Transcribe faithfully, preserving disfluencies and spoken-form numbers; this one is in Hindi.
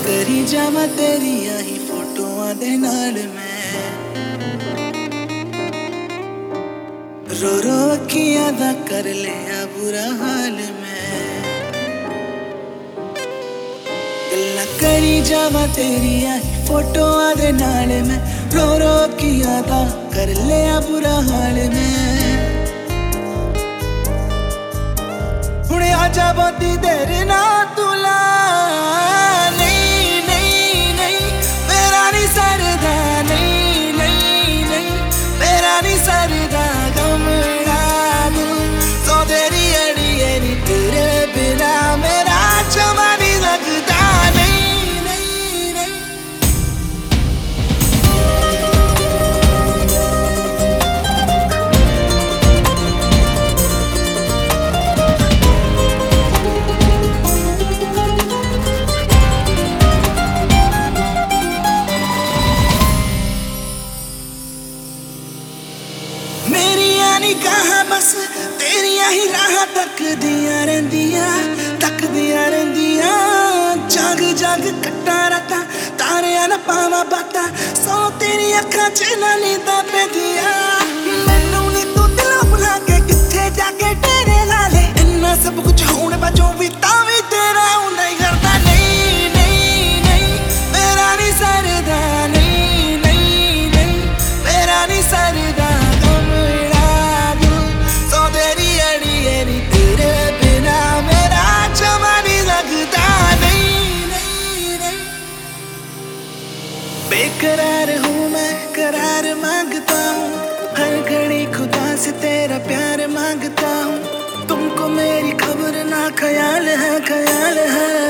करी जावा तेरिया ही फोटोआं दे नाल मैं, रो रो अखियां दा कर लिया बुरा हाल मैं। गल्लां करी जावा तेरिया ही फोटोआं दे नाल मैं, रो रो अखियां दा कर लिया बुरा हाल मैं। हुणे आजा बहुती देर ना तुला, सरदा गमड़ा दू सो तेरी अड़िए नी तेरे बिना मेरा चमा नहीं लगता नहीं नहीं नहीं। कहा बस तेरिया ही राह तक दिया रहिंदिया तक दिया रहिंदिया, जाग जाग कट्टा रातां तारियां ना पावा बातां, सौ तेरी अखां च ना नींदां पैंदियां। मैनू नी तू दिलों भुला के किथे जाके डेरे ला ले, इन्ना सब कुछ होण बाजों भी तां भी तेरा हुंदा ही करदा नहीं नहीं नहीं। मेरा नी सरदा नहीं नहीं नहीं, मेरा नी सरदा बेकरार हूँ मैं करार मांगता हूँ, हर घड़ी खुदा से तेरा प्यार मांगता हूँ। तुमको मेरी खबर ना ख्याल है ख्याल है।